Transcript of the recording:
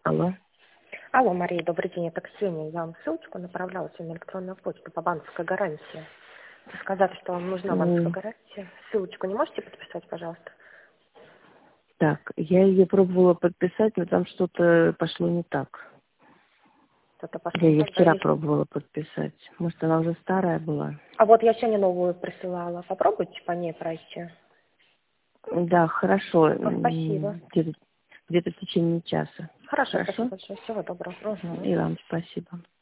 Алло. Алло, Мария, добрый день, это Ксения. Я вам ссылочку направляла сегодня на электронную почту по банковской гарантии. Вы сказали, что вам нужна банковская М, гарантия. Ссылочку не можете подписать, пожалуйста? Так, я ее пробовала подписать, но там что-то пошло не так. Что-то Я пошло не ее так, да? вчера пробовала подписать. Может, она уже старая была? А вот я сегодня новую присылала. Попробуйте по ней пройти. Да, хорошо. Ну, спасибо. Где-то в течение часа. Хорошо, спасибо Хорошо? большое. Всего доброго. Мгм. И вам спасибо.